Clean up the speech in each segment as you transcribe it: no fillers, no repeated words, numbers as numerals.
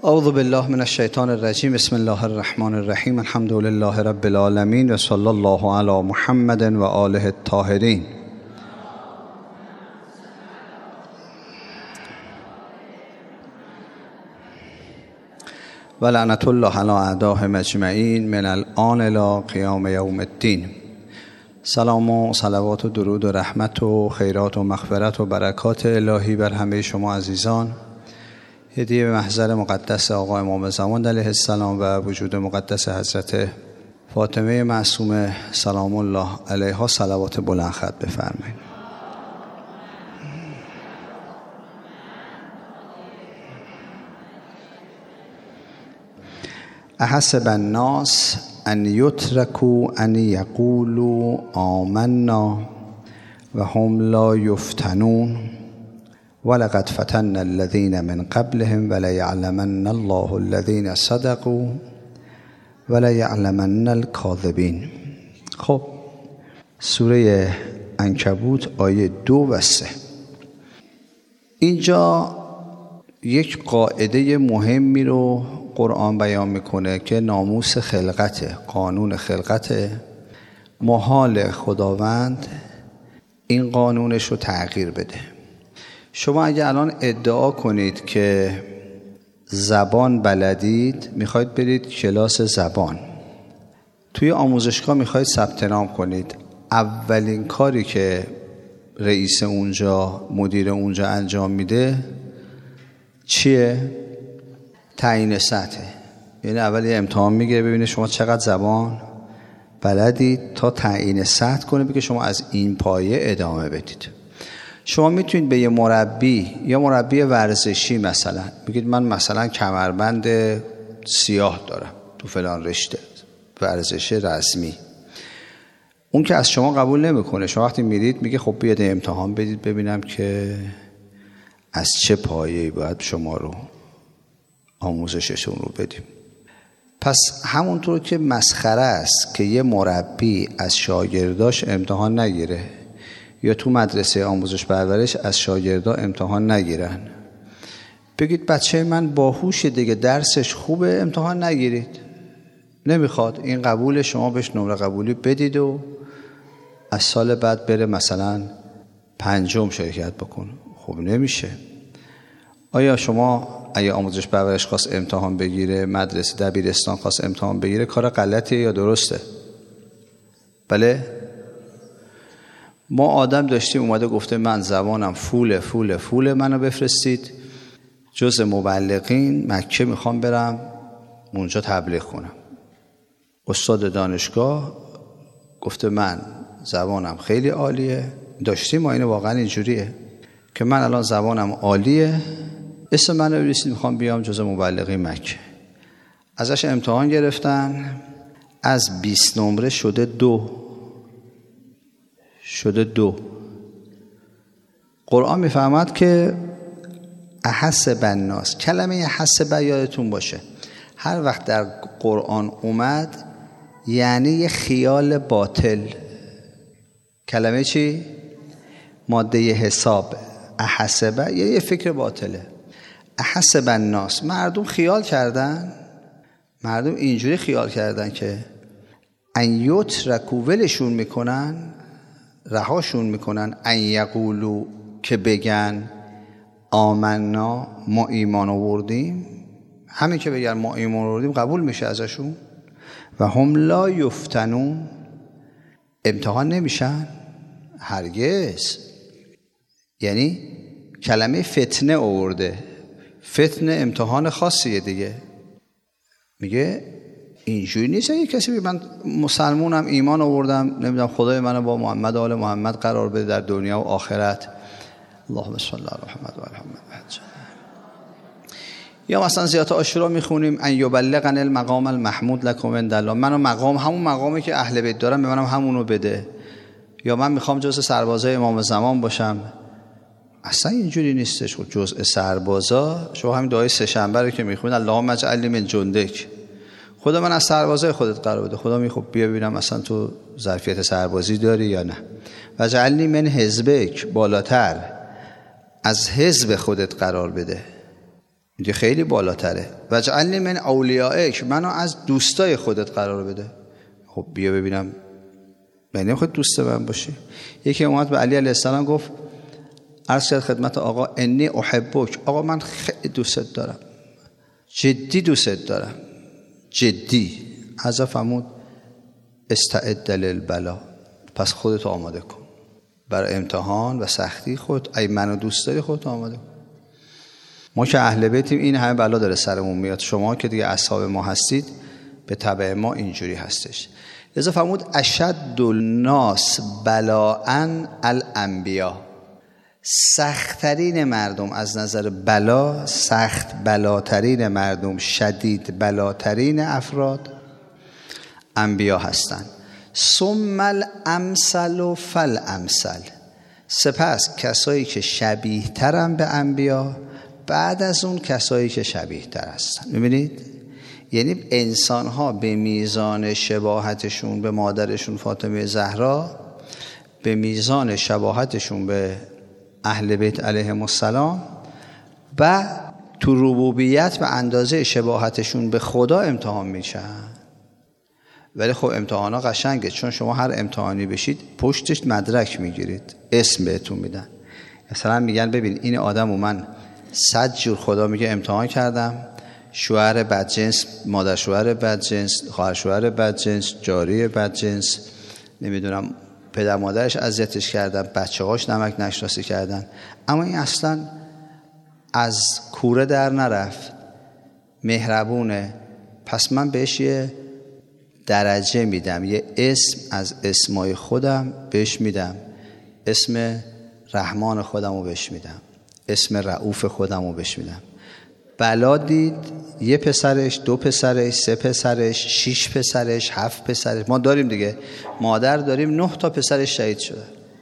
اعوذ بالله من الشیطان الرجیم. بسم الله الرحمن الرحیم. الحمد لله رب العالمین و صلی الله علی محمد و آله الطاهرین. و لعنت الله علی اعدائهم اجمعین من الآن الی قیام یوم الدین. سلام و صلوات و درود و رحمت و خیرات و مغفرت و برکات الهی بر همه شما عزیزان. هدیه به محضر مقدس آقا امام زمان علیه السلام و وجود مقدس حضرت فاطمه معصومه سلام الله علیها صلوات بلند خط بفرمایید. احسب الناس ان یترکوا ان یقولوا آمنا و هم لا یفتنون ولقد فتنا الذين من قبلهم وليعلمن الله الذين صدقوا وليعلمن الكاذبين. خب سوره عنکبوت آیه 2 و 3. اینجا یک قاعده مهمی رو قرآن بیان میکنه که ناموس خلقته، قانون خلقته. محال خداوند این قانونش رو تغییر بده. شما اگه الان ادعا کنید که زبان بلدید، میخواید برید کلاس زبان، توی آموزشگاه میخواید ثبت نام کنید، اولین کاری که رئیس اونجا، مدیر اونجا انجام میده چیه؟ تعیین سطحه. یعنی اول یه امتحان میگیره ببینه شما چقدر زبان بلدید تا تعیین سطح کنه بگه شما از این پایه ادامه بدید. شما میتونید به یه مربی یا مربی ورزشی مثلا بگید من مثلا کمربند سیاه دارم تو فلان رشته ورزش رسمی. اون که از شما قبول نمیکنه. شما وقتی میرید میگه خب بیاد امتحان بدید ببینم که از چه پایه‌ای باید شما رو آموزششون رو بدیم. پس همونطور که مسخره است که یه مربی از شاگرداش امتحان نگیره یا تو مدرسه آموزش پرورش از شاگردا امتحان نگیرن، بگید بچه من باهوشه دیگه، درسش خوبه، امتحان نگیرید. نمیخواد این قبول، شما بهش نمره قبولی بدید و از سال بعد بره مثلا 5م شرکت بکن. خب نمیشه. آیا شما اگه آموزش پرورش خواست امتحان بگیره، مدرسه دبیرستان خواست امتحان بگیره، کار غلطیه یا درسته؟ بله؟ ما آدم داشتیم اومده گفته من زبانم فوله منو بفرستید جز مبلغین مکه، میخوام برم اونجا تبلیغ کنم. استاد دانشگاه گفته من زبانم خیلی عالیه. داشتیم ما اینو واقعا اینجوریه که من الان زبانم عالیه، اسم منو بنویسید میخوام بیام جز مبلغین مکه. ازش امتحان گرفتن، از 20 نمره شده 2. قرآن میفهمد که احسب الناس، کلمه احسب یادتون باشه هر وقت در قرآن اومد یعنی یه خیال باطل. کلمه چی؟ ماده حساب. احسب یه فکر باطله. احسب الناس، مردم خیال کردن، مردم اینجوری خیال کردن که ان یترکوا، ولشون میکنن، رهاشون میکنن، ان یقولوا، که بگن آمنا، ما ایمان آوردیم. همین که بگن ما ایمان آوردیم قبول میشه ازشون. و هم لا یفتنون، امتحان نمیشن هرگز. یعنی کلمه فتنه آورده. فتنه امتحان خاصیه دیگه. میگه اینجوری نیست یه کسی بگه من مسلمونم، ایمان آوردم، نمیدونم خدای منو با محمد و آل محمد قرار بده در دنیا و آخرت. اللهم صل علی محمد و آل محمد. یا مثلا زیارت عاشورا میخونیم ان یبلغن المقام المحمود لکم عند الله، منو مقام، همون مقامی که اهل بیت دارم به منم همونو بده. یا من میخوام جزء سربازای امام زمان باشم. اصلا اینجوری نیستش. جزء سربازا، شما همین دعای سه شنبه رو که میخونید اللهم اجعلنی من جندک، خدا من از سربازای خودت قرار بده. خدا میگه خب بیا ببینم مثلا تو ظرفیت سربازی داری یا نه. وجعلنی من حزبک، بالاتر از حزب خودت قرار بده. میگه خیلی بالاتره. وجعلنی من اولیائک، منو از دوستای خودت قرار بده. خب بیا ببینم من نمیخواد دوست من باشی. یکی اومد به علی علیه السلام گفت، عرض کرد خدمت آقا انی احبک، آقا من خیلی دوست دارم، جدی دوست دارم، جدی. حضرت فرمود استعد للبلا، پس خودت آماده کن برای امتحان و سختی. خود ای منو دوست داری خودت آماده کن. ما که اهل بیتیم این همه بلا داره سرمون میاد، شما که دیگه اصحاب ما هستید به تبع ما اینجوری هستش. لذا فرمود اشد الناس بلاء الانبیا، سخت‌ترین مردم از نظر بلا، سخت بلاترین مردم، شدید بلاترین افراد انبیا هستند. ثم الامثل فالامثل، سپس کسایی که شبیه ترن به انبیا، بعد از اون کسایی که شبیه تر هستن. ببینید یعنی انسان ها به میزان شباهتشون به مادرشون فاطمه زهرا، به میزان شباهتشون به اهل بیت علیهم السلام و تو ربوبیت به اندازه شباهتشون به خدا امتحان میشن. ولی خب امتحان ها قشنگه، چون شما هر امتحانی بشید پشتش مدرک میگیرید، اسم بهتون میدن. مثلا میگن ببین این آدمو من 100 جور خدا میگه امتحان کردم، شوهر بدجنس، مادر شوهر بدجنس، خواهر شوهر بدجنس، جاری بدجنس، نمیدونم پدر مادرش اذیتش کردن، بچه‌هاش نمک نشناسی کردن، اما این اصلا از کوره در نرفت، مهربونه، پس من بهش یه درجه میدم، یه اسم از اسمای خودم بهش میدم، اسم رحمان خودمو بهش میدم، اسم رؤوف خودمو بهش میدم. بلا دید یه پسرش، 2 پسرش، 3 پسرش، 6 پسرش، 7 پسرش، ما داریم دیگه، مادر داریم 9 تا پسرش شهید شده،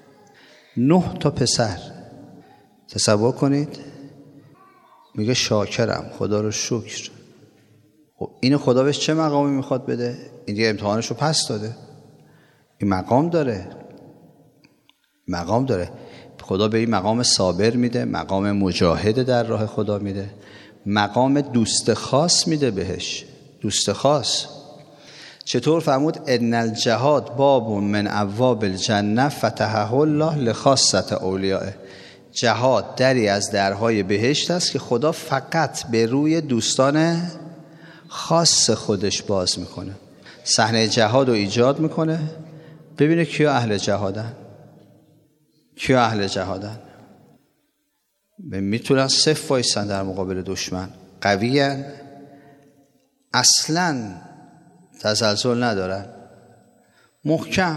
9 تا پسر. تصور کنید، میگه شاکرم، خدا رو شکر. خب اینو خدا بهش چه مقامی میخواد بده؟ این دیگه امتحانش رو پس داده، این مقام داره، مقام داره. خدا به این مقام صابر میده، مقام مجاهد در راه خدا میده، مقام دوست خاص میده بهش، دوست خاص. چطور فرمود ان الجهاد باب من ابواب الجنه فتحه الله لخاصه اولیائه، جهاد دری از درهای بهشت است که خدا فقط به روی دوستان خاص خودش باز میکنه. صحنه جهاد رو ایجاد میکنه، ببینه کیا اهل جهادن، کیا اهل جهادن، میتونن صف وایسن در مقابل دشمن، قویان، اصلا تزلزل ندارن، محکم.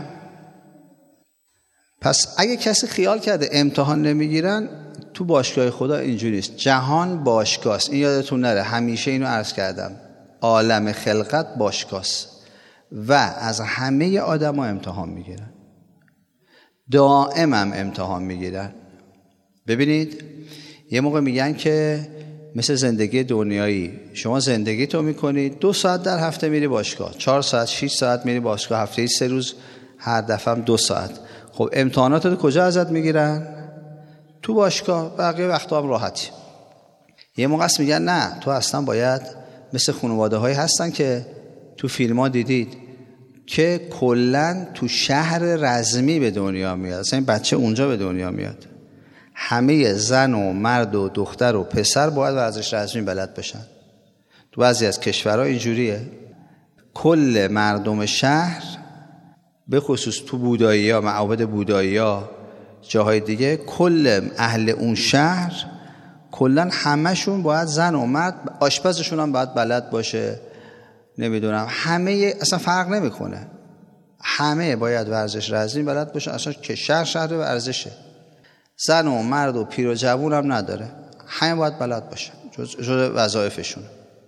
پس اگه کسی خیال کرده امتحان نمیگیرن، تو باشگاه خدا اینجوری نیست. جهان باشگاه است، این یادتون نره، همیشه اینو عرض کردم، عالم خلقت باشگاه است و از همه آدما امتحان میگیرن، دائما امتحان میگیرن. ببینید یه موقع میگن که مثل زندگی دنیایی، شما زندگی تو میکنید 2 ساعت در هفته میری باشگاه، 4 ساعت 6 ساعت میری باشگاه، هفته 3 روز، هر دفعه هم 2 ساعت. خب امتحانات رو کجا ازت میگیرن؟ تو باشگاه، بقیه وقتا هم راحتی. یه موقع است میگن نه، تو اصلا باید مثل خانواده هایی هستن که تو فیلم ها دیدید که کلن تو شهر رزمی به دنیا میاد، اصلا این بچه اونجا به دنیا میاد، همه زن و مرد و دختر و پسر باید ورزش رزمی بلد بشن. تو بعضی از کشورها اینجوریه، کل مردم شهر به خصوص تو بودایی ها، معابد بودایی ها، جاهای دیگه، کل اهل اون شهر کلن همشون باید زن و مرد، آشپزشون هم باید بلد باشه، نمیدونم، همه اصلا فرق نمیکنه، همه باید ورزش رزمی بلد باشه، اصلا که شهر ورزشه، زن و مرد و پیر و جوون هم نداره، همه باید بلد باشه، جز وظایفشون.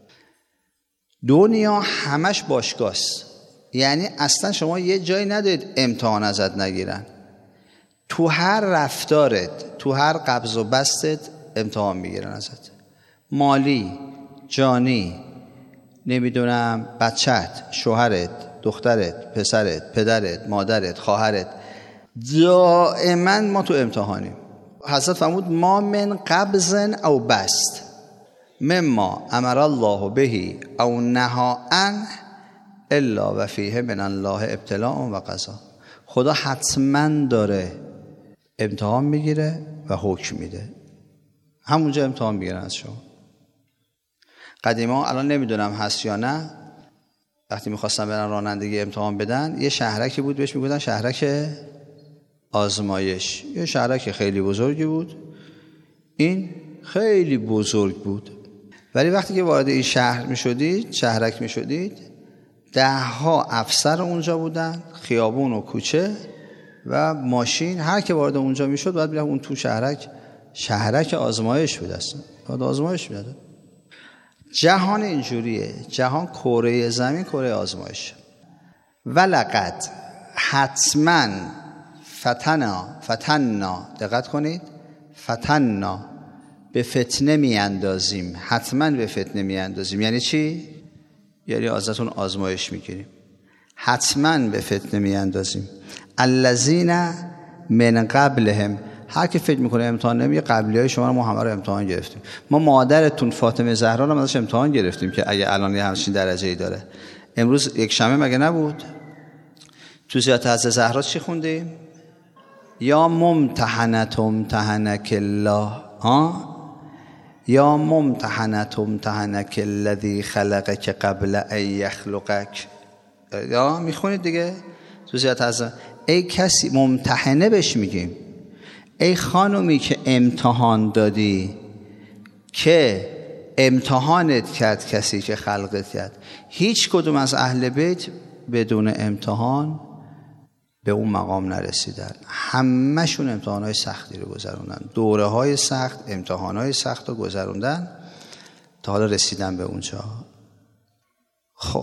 دنیا همش باشگاه است، یعنی اصلا شما یه جایی ندارید امتحان ازت نگیرن، تو هر رفتارت، تو هر قبض و بستت امتحان میگیرن ازت، مالی، جانی، نمیدونم، بچت، شوهرت، دخترت، پسرت، پدرت، مادرت، خواهرت، دائما ما تو امتحانیم. حضرت فرمود ما من قبض او بست، مما امر الله به او نهى عنه الا و فیه من الله ابتلاء و قضا. خدا حتما داره امتحان میگیره و حکم میده. همونجا امتحان میگیرن از شما. قدیما، الان نمیدونم هست یا نه، وقتی میخواستن برن رانندگی امتحان بدن، یه شهرکی بود بهش میگفتن شهرک آزمایش. یه شهرک خیلی بزرگی بود، این خیلی بزرگ بود، ولی وقتی که وارد این شهر میشدید، شهرک میشدید، 10 افسر اونجا بودن، خیابون و کوچه و ماشین. هر که وارد اونجا میشد باید میرفت اون تو شهرک آزمایش بود. اصلا باید آزمایش میداد. جهان اینجوریه، جهان کره زمین کره آزمایش. ولقد حتما فتنا، دقت کنید، فتنا، به فتنه میاندازیم، حتما به فتنه میاندازیم. یعنی چی؟ یعنی ازتون آزمایش میگیریم، حتما به فتنه میاندازیم. الذین من قبلهم، هر که فکر میکنه امتحان نمیگه، قبلیای شما رو ما همه رو امتحان گرفتیم. ما مادرتون فاطمه زهرا رو ازش امتحان گرفتیم که اگه الان یه همچین درجه‌ای داره. امروز یک شنبه مگه نبود؟ تو زیارت حضرت زهرا چی خوندیم؟ یا ممتحنت امتحنک الله، یا ممتحنت امتحنک الذی خلقک قبل ان یخلقک. یا میخونید دیگه تو زیارت حضرت. ای کسی ممتحنه بهش میگیم، ای خانومی که امتحان دادی، که امتحانت کرد کسی که خلقت کرد. هیچ کدوم از اهل بیت بدون امتحان به اون مقام نرسیدن. همه‌شون امتحانات سختی رو گذروندن، دوره‌های سخت، امتحانات سخت رو گذروندن تا حالا رسیدن به اونجا. خب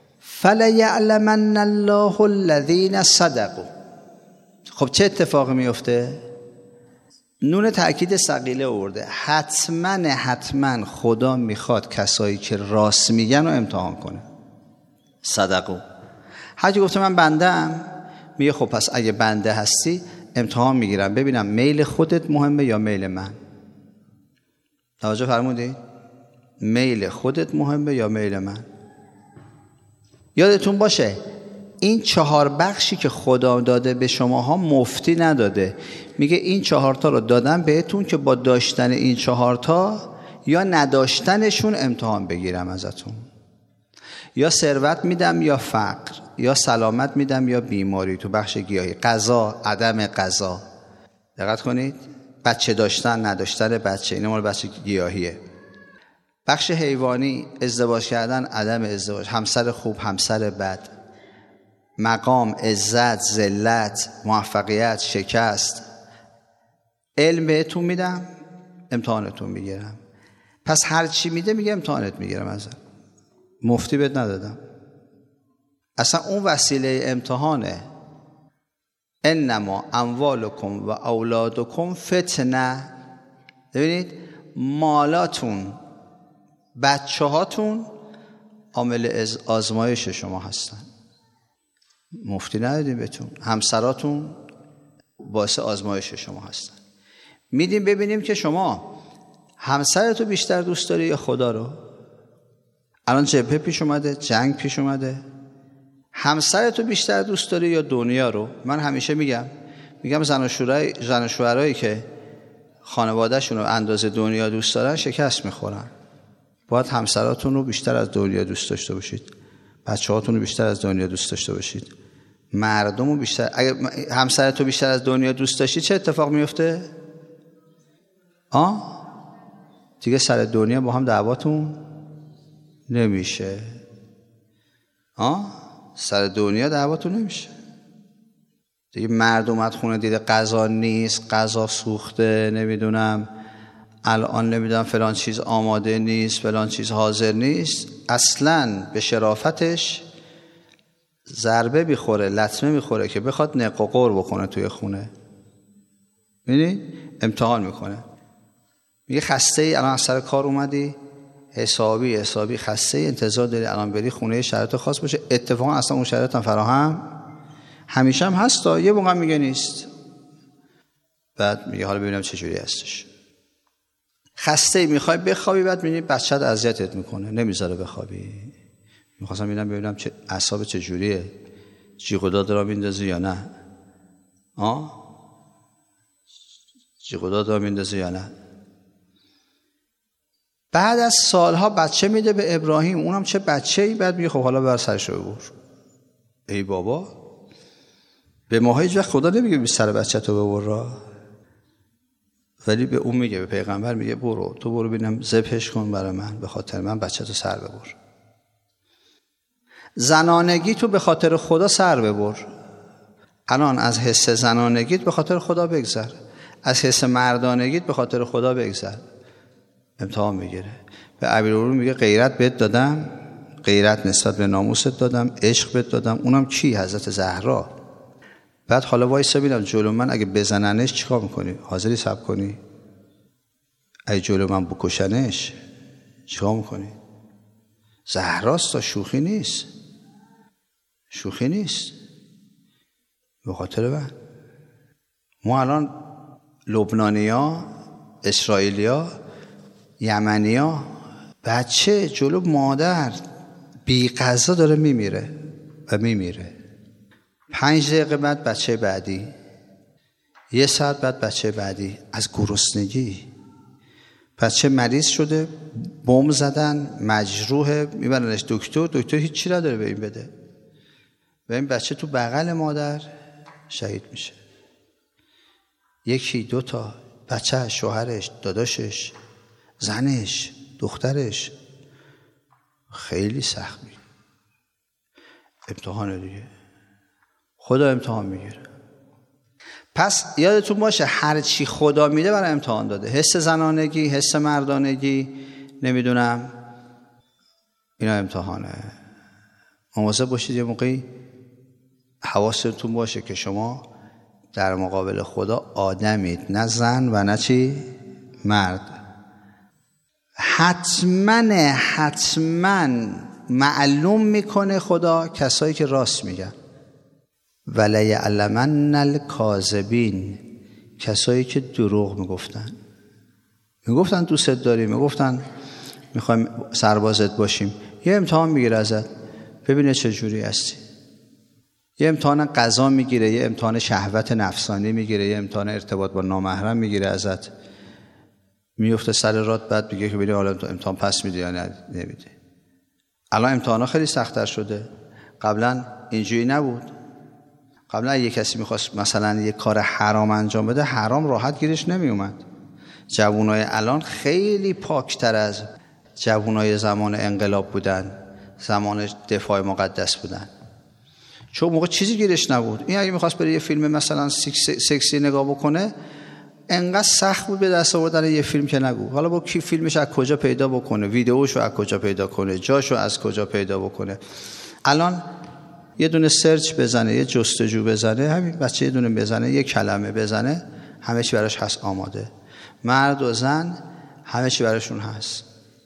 فلیعلمن الله الذین صدقوا. خب چه اتفاقی میفته؟ نون تأکید ثقیله آورده. حتما خدا میخواد کسایی که راست میگن رو امتحان کنه. صدقوا. هر کی گفته من بنده‌ام، میگه خب پس اگه بنده هستی امتحان میگیرم ببینم میل خودت مهمه یا میل من. توجه فرمودی؟ میل خودت مهمه یا میل من. یادتون باشه این 4 بخشی که خدا داده به شماها مفتی نداده. میگه این 4 تا رو دادم بهتون که با داشتن این 4 تا یا نداشتنشون امتحان بگیرم ازتون. یا ثروت میدم یا فقر، یا سلامت میدم یا بیماری. تو بخش گیاهی قضا، عدم قضا، دقت کنید. بچه داشتن، نداشتن بچه، این مال بچه گیاهیه. بخش حیوانی ازدواج کردن، عدم ازدواج، همسر خوب، همسر بد، مقام، عزت، ذلت، موفقیت، شکست. علم بهتون میدم، امتحانتون میگیرم. پس هر چی میده میگه امتحانت میگیرم ازت. مفتی بهت ندادم. اصلا اون وسیله امتحانه. انما اموالکم و اولادکم فتنه. ببینید مالاتون، بچه هاتون عامل آزمایش شما هستن. مفتی ندادیم بهتون. همسراتون باعث آزمایش شما هستن. میدیم ببینیم که شما همسرتو بیشتر دوست داری یا خدا رو. الان جبهه پیش اومده، جنگ پیش اومده، همسرتو بیشتر دوست داری یا دنیا رو؟ من همیشه میگم زن و شوهرایی که خانوادهشون رو اندازه دنیا دوست دارن شکست میخورن. باید همسراتون رو بیشتر از دنیا دوست داشته باشید، بچه‌هاتون رو بیشتر از دنیا دوست داشته باشید، مردم رو بیشتر. اگر همسرتو بیشتر از دنیا دوست داشتی چه اتفاق میفته؟ دیگه سر دنیا با هم دعواتون نمیشه. سر دنیا دعواتون نمیشه دیگه. مرد اومد خونه دیده غذا نیست، غذا سوخته، نمیدونم الان نمیدونم فلان چیز آماده نیست، فلان چیز حاضر نیست، اصلاً به شرافتش ضربه میخوره، لطمه میخوره که بخواد نق و قور بکنه توی خونه. می‌بینی؟ امتحان میکنه. میگه خسته ای، الان از سر کار اومدی حسابی خسته ای، انتظار داری الان بری خونه شرایط خاص باشه. اتفاقا اصلا اون شرایط هم فراهم همیشه هم هست، یه موقع میگه نیست. بعد میگه حالا ببینم چه جوری هستش. خسته میخوای بخوابی، بعد میبینی بچه‌ت اذیتت میکنه نمیذاره بخوابی. میخواستم ببینم چه اعصاب چجوریه، جیغ و داد را میندازی یا نه؟ جیغ و داد را میندازی یا نه؟ بعد از سالها بچه میده به ابراهیم، اونم چه بچه‌ای، بعد میگه خب حالا بر سرش رو ببر. ای بابا، به ما هیچ وقت خدا نمیگه بی سر بچه تو ببر، ولی به اون میگه، به پیغمبر میگه برو تو برو ببینم ذبحش کن برای من، به خاطر من بچه تو سر ببر. زنانگی تو به خاطر خدا سر ببر. الان از حس زنانگیت به خاطر خدا بگذر، از حس مردانگیت به خاطر خدا بگذر. امتحان میگیره. به امیرالمومنین میگه غیرت بهت دادم، غیرت نسبت به ناموست دادم، عشق بهت دادم. اونم کی؟ حضرت زهرا. بعد حالا وایسا ببینم جلو من اگه بزننش چیکار میکنی؟ حاضری صبر کنی؟ اگه جلو من بکشنش چیکار میکنی؟ زهراست، تا شوخی نیست، شوخی نیست. به خاطر من ما الان لبنانیا، اسرائیلیا، یمنیا، بچه جلو مادر بی غذا داره میمیره و میمیره. 5 دقیقه بعد بچه بعدی، 1 ساعت بعد بچه بعدی از گرسنگی. بچه مریض شده، بمب زدن، مجروحه، میبرنش دکتر هیچی نداره به این بده و این بچه تو بغل مادر شهید میشه. 1 2 تا بچه، شوهرش، داداشش، زنش، دخترش. خیلی سخت میشه. امتحانه دیگه، خدا امتحان میگیره. پس یادتون باشه هر چی خدا میده برای امتحان داده. حس زنانگی، حس مردانگی، نمیدونم، اینا امتحانه. مواظب باشید یه موقعی حواستون باشه که شما در مقابل خدا آدمید، نه زن و نه چی؟ مرد. حتما معلوم میکنه خدا کسایی که راست میگن. ولیعلمن الکاذبین، کسایی که دروغ میگفتن دوست داریم، میگفتن میخوایم سربازت باشیم. یه امتحان میگیره ازت ببینه چه جوری هستی. یه امتحان قضا میگیره، یه امتحان شهوت نفسانی میگیره، یه امتحان ارتباط با نامحرم میگیره ازت، میفته سر رات. بعد میگه که ببین حالا امتحان پس میده یا نمیده. الان امتحانا خیلی سخت‌تر شده، قبلا اینجوری نبود. قبلا یه کسی میخواست مثلا یه کار حرام انجام بده، حرام راحت گیرش نمی اومد. جوانای الان خیلی پاکتر از جوانای زمان انقلاب بودن، زمان دفاع مقدس بودن، چون موقع چیزی گیرش نبود. این اگه میخواست بره یه فیلم مثلا سکسی نگاه بکنه، انقدر سخت بود به دست آوردن یه فیلم که نگو. حالا با کی فیلمش از کجا پیدا بکنه، ویدیوشو از کجا پیدا کنه، جاشو از کجا پیدا بکنه. الان یه دونه سرچ بزنه، یه جستجو بزنه، همین بچه یه دونه بزنه، یه کلمه بزنه، همه چی براش هست آماده. مرد و زن همه چی براشون هست.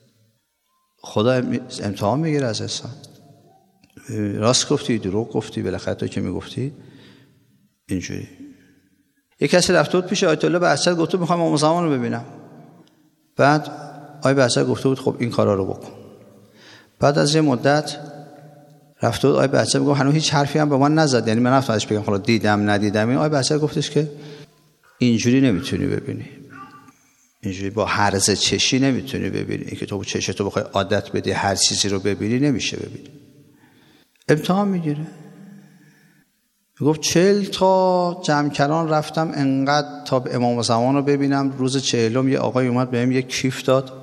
خدا امتحان میگیره از انسان. راست گفتی، دروغ گفتی، بالاخره تو که میگفتی اینجوری. یه کسی رفته بود پیش آیت الله بهزاد، گفت میخوام امام زمان رو ببینم. بعد آیت بهزاد گفته بود خب این کارا رو بکن. بعد از یه مدت رفته بود آیت بهزاد میگه هنوز هیچ حرفی هم به من نزد، یعنی من رفتم ازش بگم حالا دیدم ندیدم. این آیت بهزاد گفتش که اینجوری نمیتونی ببینی، اینجوری با هرز چشی نمیتونی ببینی. اینکه تو چشتو بخوای عادت بدی هر چیزی رو ببینی نمیشه ببینی. امتحان میگیره. گفت 40 تا جمکران رفتم انقدر تا امام زمان رو ببینم. روز 40م یه آقای اومد بهم یه کیف داد،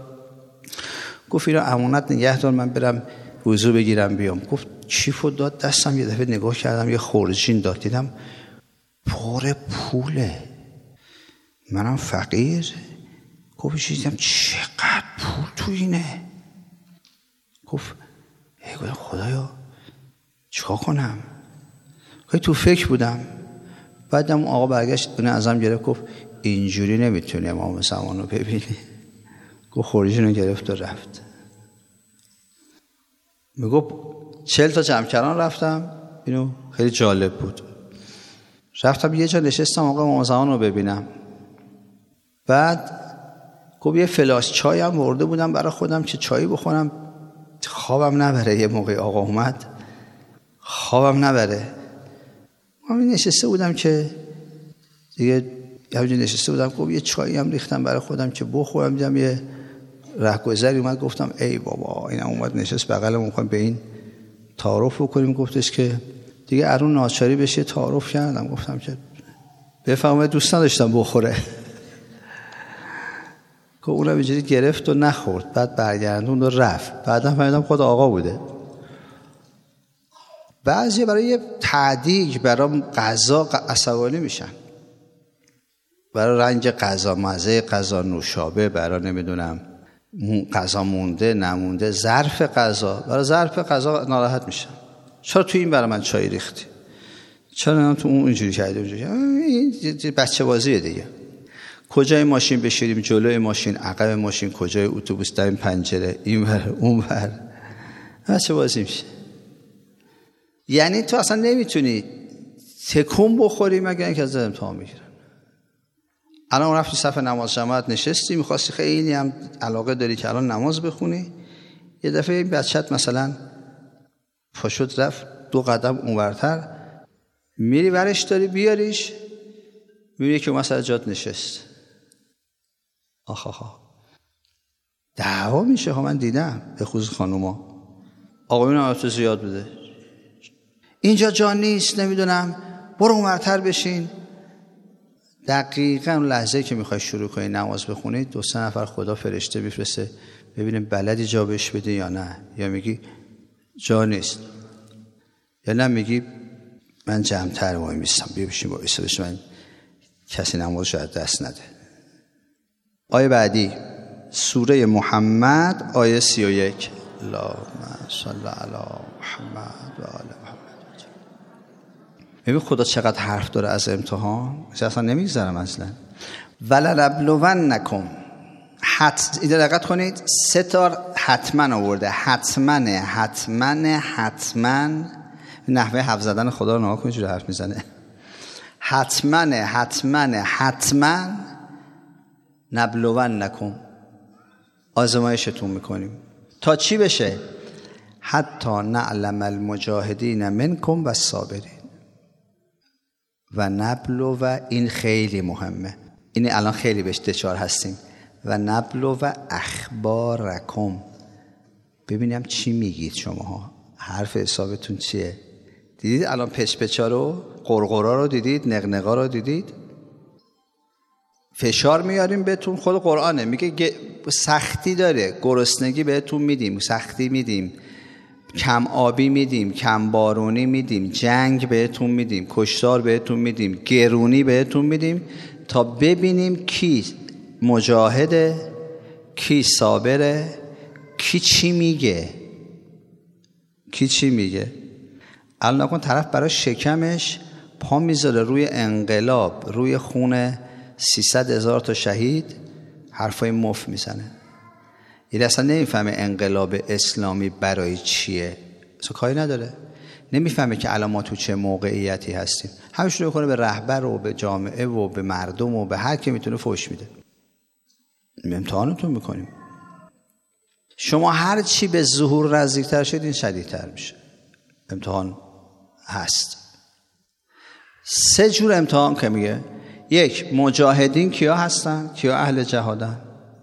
گفت اینو امانت نگه دار من برم وضو بگیرم بیام. گفت کیفو داد دستم، یه دفعه نگاه کردم یه خورجین داد، دیدم پر پوله، منم فقیر. گفت دیدم چقدر پول تو اینه. گفت خدایا چیکار کنم؟ خیلی تو فکر بودم. بعدم آقا برگشت اون ازم گرفت، گفت اینجوری نمیتونی امام زمان رو ببینی. گفت خورجین رو گرفت و رفت. میگفت 40 تا جمکران رفتم، اینو خیلی جالب بود. رفتم یه جا نشستم آقا امام زمان رو ببینم. بعد گفت یه فلاس چای هم ورده بودم برای خودم که چای بخورم خوابم نبره. یه موقع آقا اومد خوابم نبره. من نشسته بودم که دیگه همینجوری نشسته بودم، گفت یه چایی هم ریختم برای خودم که بخورم. دیدم یه رهگذری اومد، گفتم ای بابا اینم اومد نشست بغلم، می‌خوایم به این تعارف بکنیم. گفتش که دیگه ارون ناچاری بشه تعارف کردم. گفتم که بفهمه دوست نداشتم بخوره. که اونم اینجوری گرفت و نخورد، بعد برگردون و رفت. بعدا فهمیدم خود آقا بوده. بعضی برای تعدیج برای غذا عصبانی میشن، برای رنج غذا، مزه غذا، نوشابه، برای نمیدونم غذا مونده نمونده، ظرف غذا، برای ظرف غذا ناراحت میشن. چرا تو این برای من چای ریختی؟ چرا تو اون اینجوری کردی؟ این بچه بازیه دیگه. کجای ماشین بشیریم، جلوی ماشین، عقب ماشین، کجای اتوبوس، در این پنجره، این ور اون ور، بچه بازی میشه. یعنی تو اصلا نمیتونی تکون بخوری مگر اینکه از امتحان میگیرن. الان رفتی صف نماز جماعت نشستی، میخواستی خیلی هم علاقه داری که الان نماز بخونی، یه دفعه این بچت مثلا پاشد رفت 2 قدم اونورتر، میری ورش داری بیاریش، میبینی که مثلا جات نشست. آخ دعوا میشه ها. من دیدم به خصوص خانوما، آقایون هم تو زیاد بوده، اینجا جا نیست، نمیدونم برو اونورتر بشین. دقیقاً اون لحظه که میخوای شروع کنی نماز بخونی 2-3 نفر خدا فرشته بفرسته ببینیم بلدی جا بهش بده یا نه، یا میگی جا نیست، یا نه میگی من جمع‌تر وای میستم، بیا بشین با ایسا من کسی نمازش از دست نده. آیه بعدی سوره محمد آیه 31. اللهم صل علی محمد و آل محمد. ببین خدا چقدر حرف داره از امتحان، اصلا نمیگذرم اصلا. ولنبلونکم، این دقت کنید 3 تا حتما آورده، حتما نحوه حرف زدن خدا رو نگاه کنید چجوری حرف میزنه. حتما نبلونکم، آزمایشتون میکنیم تا چی بشه؟ حتی نعلم المجاهدین منکم و الصابرین و نبلو، و این خیلی مهمه، این الان خیلی بهش دچار هستیم، و نبلو و اخبارکم، ببینیم چی میگید شماها، حرف حسابتون چیه. دیدید الان پچپچا رو، قرقرا رو دیدید، نقنقا رو دیدید، فشار میاریم بهتون. خود قرآنه میگه سختی داره، گرسنگی بهتون میدیم، سختی میدیم، کم آبی میدیم، کم بارونی میدیم، جنگ بهتون میدیم، کشتار بهتون میدیم، گرونی بهتون میدیم، تا ببینیم کی مجاهده، کی صابره، کی چی میگه. الان نکن طرف برای شکمش پا میذاره روی انقلاب، روی خون 300,000 تا شهید، حرفای مفت میزنه. این اصلا نمیفهمه انقلاب اسلامی برای چیه، اصلا کاری نداره، نمیفهمه که الان ما تو چه موقعیتی هستیم. همش شروع کنه به رهبر و به جامعه و به مردم و به هر کی میتونه فحش میده. امتحانتون میکنیم. شما هر چی به ظهور نزدیکتر شد این شدیدتر میشه. امتحان هست. 3 جور امتحان که میگه. 1 مجاهدین کیا هستن؟ کیا اهل جهادن؟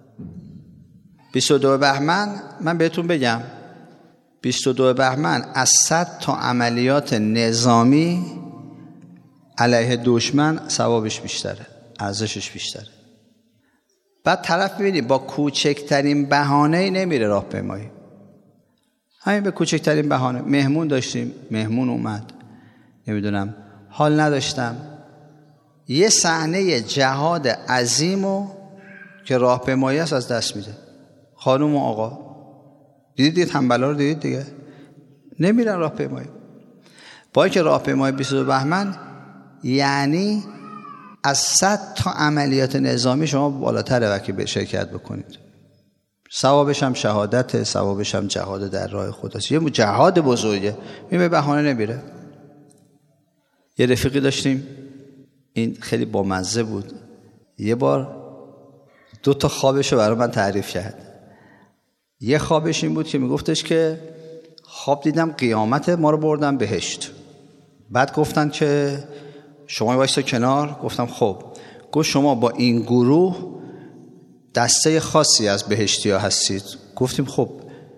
22 بهمن من بهتون بگم 22 بهمن از 100 تا عملیات نظامی علیه دشمن ثوابش بیشتره، ارزشش بیشتره. بعد طرف ببینید با کوچکترین بهانه‌ای نمیره راهپیمایی، همین به کوچکترین بهانه. مهمون داشتیم، مهمون اومد، نمیدونم حال نداشتم، یه صحنه جهاد عظیمو که راهپیمایی است از دست میده. خانم و آقا دیدید تنبلا رو دیدید دیگه، نمیرن راهپیمایی. با اینکه راهپیمایی 22 بهمن یعنی از 100 تا عملیات نظامی شما بالاتره وقتی به شرکت بکنید. ثوابش هم شهادت، ثوابش هم جهاد در راه خداست، یه جهاد بزرگه، به بهانه نمیره. یه رفیقی داشتیم، این خیلی بامزه بود. یه بار 2 تا خوابشو برای من تعریف کرد. یه خوابش این بود که میگفتش که خواب دیدم قیامت، ما رو بردن بهشت. بعد گفتن که شما وایسا کنار. گفتم خب. گفت شما با این گروه دسته خاصی از بهشتی‌ها هستید. گفتیم خب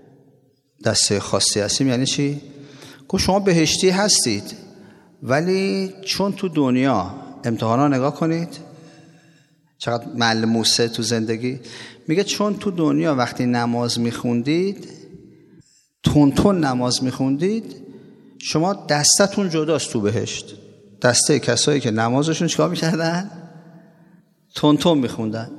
دسته خاصی هستیم یعنی چی؟ گفت شما بهشتی هستید ولی چون تو دنیا امتحانا نگاه کنید چقدر ملموسه تو زندگی. میگه چون تو دنیا وقتی نماز میخوندید تون نماز میخوندید، شما دستتون جداست تو بهشت. دسته کسایی که نمازشون چیکار میکردن؟ تون میخوندن.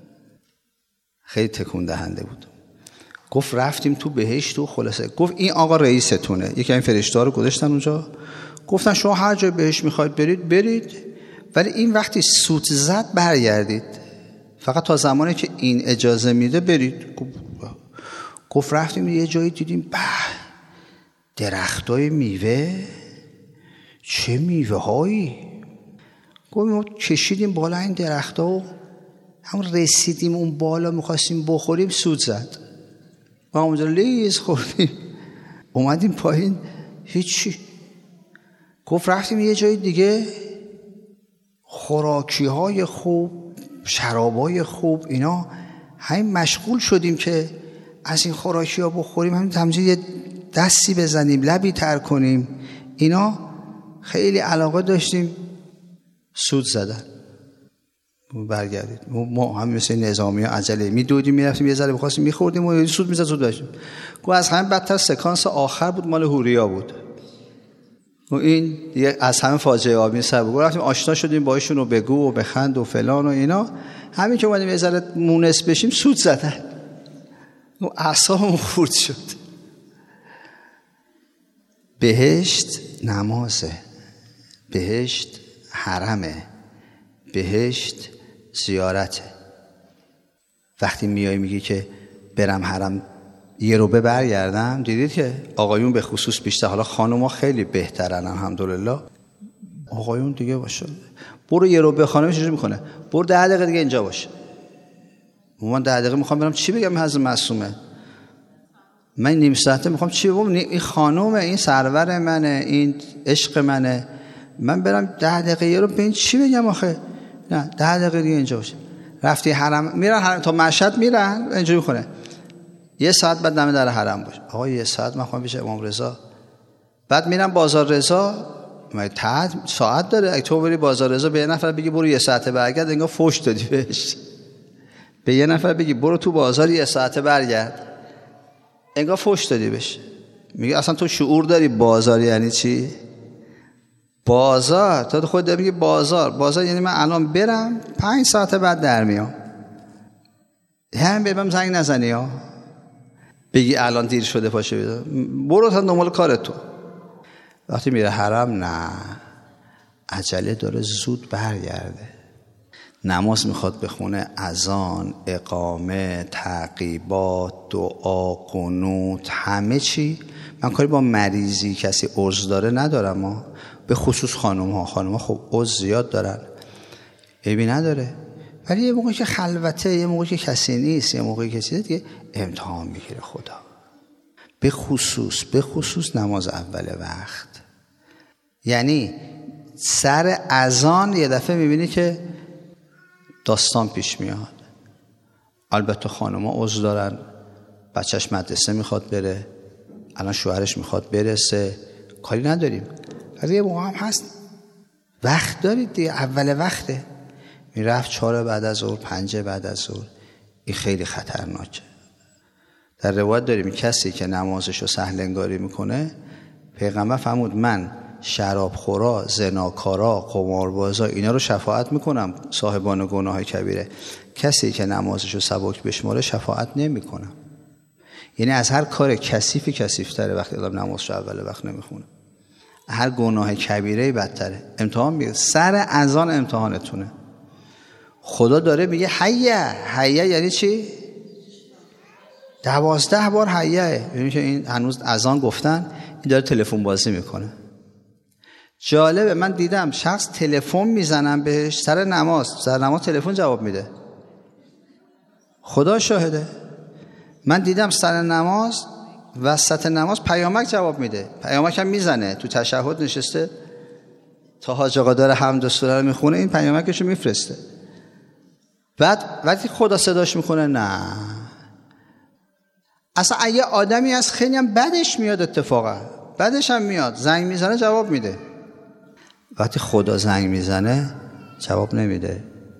خیلی تکون دهنده بود. گفت رفتیم تو بهشت و خلاصه گفت این آقا رئیستونه. یکی این فرشته ها رو گذاشتن اونجا، گفتن شما هر جای بهشت میخواید برید ولی این وقتی سوت زد برگردید، فقط تا زمانی که این اجازه میده برید. گفت رفتیم یه جایی دیدیم درختای میوه، چه میوه هایی. گفت ما کشیدیم بالا این درختا و همون رسیدیم اون بالا میخواستیم بخوریم سوت زد. ما اونجا لیز خوردیم اومدیم پایین هیچی. گفت رفتیم یه جای دیگه خوراکی های خوب، شرابای خوب، اینا همین مشغول شدیم که از این خوراکی ها بخوریم، همین همینجوری یه دستی بزنیم لبی تر کنیم، اینا خیلی علاقه داشتیم. سود زدن. برگردید. ما هم مثل نظامی ها عجله میدودیم میرفتیم یه ذره بخواستیم میخوردیم و سود میزد سود داشتیم. گفت از همین بدتر سکانس آخر بود، مال هوریا بود و این از همین فاجعه آبی سر بود. رفتیم آشنا شدیم با ایشون و بگو و بخند و فلان و اینا. همین که اومدیم یه ذره مونس بشیم سود زدن و اعصابمون خورد شد. بهشت نمازه، بهشت حرمه، بهشت زیارته. وقتی میای میگی که برم حرم یه روبه برگردم، دیدید که آقایون به خصوص بیشتر، حالا خانوما خیلی بهترن الحمدلله، آقایون دیگه باشه برو یه روبه، خانم چجوری میکنه؟ برو 10 دقیقه دیگه اینجا باشه. من 10 دقیقه میخوام برم چی بگم حضرت معصومه؟ من نیم ساعته میخوام چی بگم؟ این خانومه، این سرور منه، این عشق منه، من برم 10 دقیقه رو به این چی بگم آخه؟ نه 10 دقیقه دیگه اینجا باشه. رفتی حرم، میرن حرم تا مشهد میرن اینجوری میکنه 1 ساعت بعد دم در حرم باشه. آقا 1 ساعت من خواهم پیش امام رضا، بعد میرم بازار رضا، ساعت داره. اگه تو بری بازار رضا به یه نفر بگی برو 1 ساعته برگرد، انگار فوش دادی بهش. به یه نفر بگی برو تو بازار 1 ساعته برگرد، انگار فوش دادی بهش. میگه اصلا تو شعور داری بازار یعنی چی؟ بازار تو خود میگی بازار یعنی من الان برم 5 ساعت بعد در میام. هم بهم زنگ نزنی ها، بگی الان دیر شده پاشه برو تا دنبال کارت تو. وقتی میره حرم نه، عجله داره زود برگرده. نماز میخواد بخونه، اذان، اقامه، تعقیبات، دعا، قنوت، همه چی. من کاری با مریضی کسی عرض داره ندارم، ما به خصوص خانم ها خب عرض زیاد دارن، عیبی نداره، ولی یه موقعی که خلوته، یه موقعی که کسی نیست، یه موقعی که چیزه دیگه امتحان میگیره خدا. به خصوص نماز اول وقت، یعنی سر اذان یه دفعه میبینی که داستان پیش میاد. البته خانم‌ها عذر دارن، بچهش مدرسه میخواد بره، الان شوهرش میخواد برسه، کاری نداریم، ولی یه موقع هم هست وقت دارید دیگه، اول وقته، میرفت 4 بعد از ظهر، 5 بعد از ظهر. این خیلی خطرناکه. در روایت داریم کسی که نمازشو سهل انگاری میکنه، پیغمبر فرمود من شرابخورا، زناکارا، قماربازا اینا رو شفاعت میکنم، صاحبان گناه کبیره. کسی که نمازشو سبک بشماره شفاعت نمیکنم. یعنی از هر کار کثیف‌تره وقتی آدم نمازشو اول وقت نمیخونه، هر گناه کبیره بدتره. امتحان میگه سر اذان امتحانتونه. خدا داره میگه حیه یعنی چی؟ 12 بار حیه، یعنی که این هنوز اذان گفتن، این داره تلفن بازی میکنه. جالبه، من دیدم شخص تلفن میزنن بهش سر نماز تلفن جواب میده. خدا شاهده. من دیدم سر نماز، وسط نماز پیامک جواب میده، پیامک هم میزنه، تو تشهد نشسته تا حاج آقا داره حمد و سوره رو میخونه، این پیامکشو میفرسته. بعد وقتی خدا صداش میکنه نه. اصلا یه آدمی از خیلی هم بدش میاد، اتفاقا بدش هم میاد، زنگ میزنه جواب میده. وقتی خدا زنگ میزنه جواب نمیده.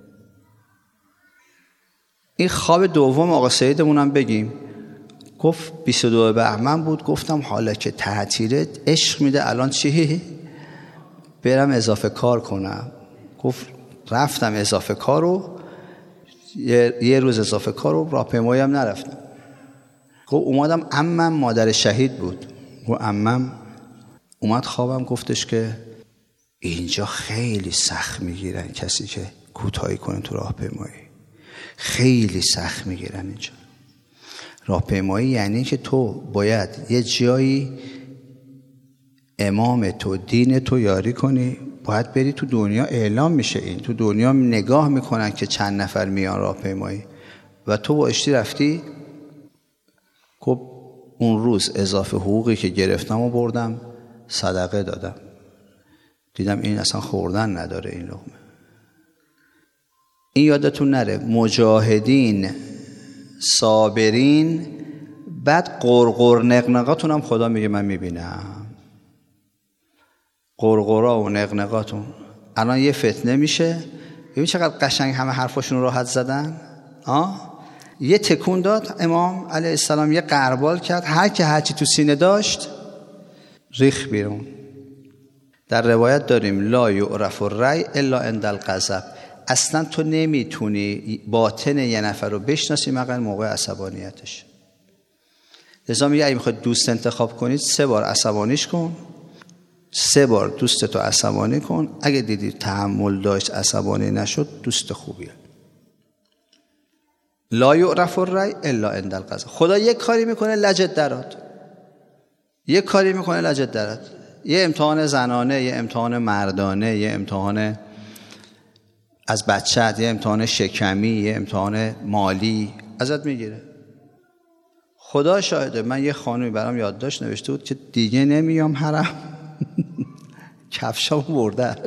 این خواب دوم آقا سیدمون هم بگیم. گفت 22 بهمن بود، گفتم حالا که تعطیله عشق میده الان چی؟ برم اضافه کار کنم. گفت رفتم اضافه کار رو، یه روز اضافه کار رو، راهپیمایی هم نرفتم. گفت اومدم، عمم مادر شهید بود. گفت عمم اومد خوابم، گفتش که اینجا خیلی سخت میگیرن کسی که کوتاهی کنه تو راهپیمایی، خیلی سخت میگیرن اینجا. راهپیمایی یعنی که تو باید یه جایی امام تو، دین تو یاری کنی، باید بری تو دنیا اعلام میشه، این تو دنیا نگاه میکنن که چند نفر میان راهپیمایی و تو با اشتی رفتی. خب اون روز اضافه حقوقی که گرفتم و بردم صدقه دادم. دیدم این اصلا خوردن نداره این لقمه. این یادتون نره، مجاهدین، صابرین، بعد قرقر نقنقاتون هم خدا میگه من میبینم. قرقرا و نقنقاتون الان یه فتنه میشه. ببین چقدر قشنگ همه حرفاشون رو راحت زدن. یه تکون داد امام علیه السلام، یه غربال کرد، هر که هرچی تو سینه داشت ریخ بیرون. در روایت داریم لا یعرف الرأی الا عند الغضب. اصلا تو نمیتونی باطن یه نفر رو بشناسی مگر موقع عصبانیتش. لذا میگه اگه میخواد دوست انتخاب کنید 3 بار عصبانیش کن، 3 بار دوستتو عصبانی کن. اگه دیدی تحمل داشت عصبانی نشد دوست خوبیه. لا یعرف الرأی الا عند الغضب. خدا یک کاری میکنه لجت درات، یک کاری میکنه لجت درات. یه امتحان زنانه، یه امتحان مردانه، یه امتحان از بچت، یه امتحان شکمی، یه امتحان مالی ازت میگیره. خدا شاهده، من یه خانومی برام یادداشت نوشته بود که دیگه نمیام حرم کفشامو بردن.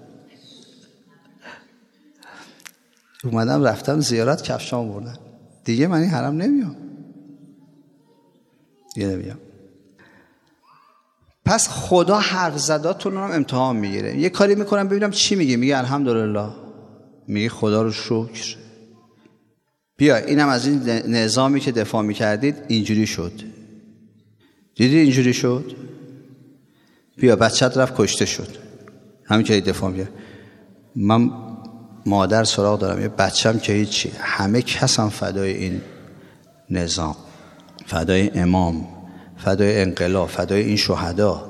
اومدم رفتم زیارت، کفشامو بردن، دیگه من این حرم نمیام، دیگه نمیام. پس خدا حرف زداتون رو هم امتحان میگیره. یه کاری میکنم ببینم چی میگه. میگه الحمدلله، میگه خدا رو شکر. بیا اینم از این نظامی که دفاع میکردید اینجوری شد، دیدی اینجوری شد. بیا بچت رفت کشته شد، همین که دفاع میکرد. من مادر سراغ دارم، یه بچم که هیچی، همه کسم فدای این نظام، فدای امام، فدای انقلاب، فدای این شهدا.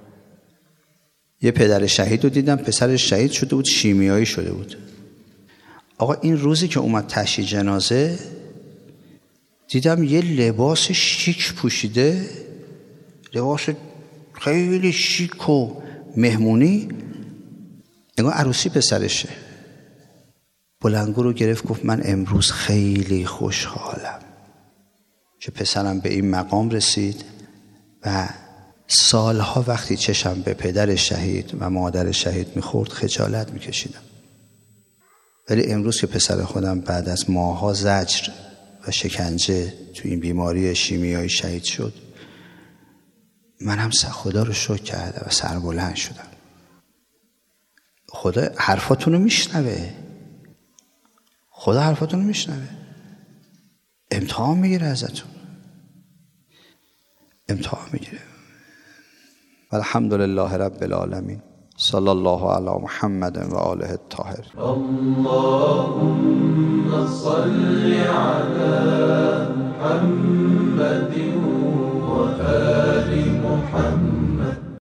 یه پدر شهید رو دیدم، پسرش شهید شده بود، شیمیایی شده بود. آقا این روزی که اومد تشییع جنازه دیدم یه لباس شیک پوشیده، لباس خیلی شیک و مهمونی، انگار عروسی پسرشه. بلنگو رو گرفت گفت من امروز خیلی خوشحالم که پسرم به این مقام رسید و سالها وقتی چشم به پدر شهید و مادر شهید میخورد خجالت میکشیدم، ولی امروز که پسر خودم بعد از ماهها زجر و شکنجه تو این بیماری شیمیایی شهید شد، من هم خدا رو شکر کردم و سربلند شدم. خدا حرفاتون رو میشنوه، خدا حرفاتون رو میشنوه، امتحان میگیره ازتون، امتحان میگیره. الحمدلله رب العالمین. صلی الله علی محمد و آله الطاهر. اللهم صل علی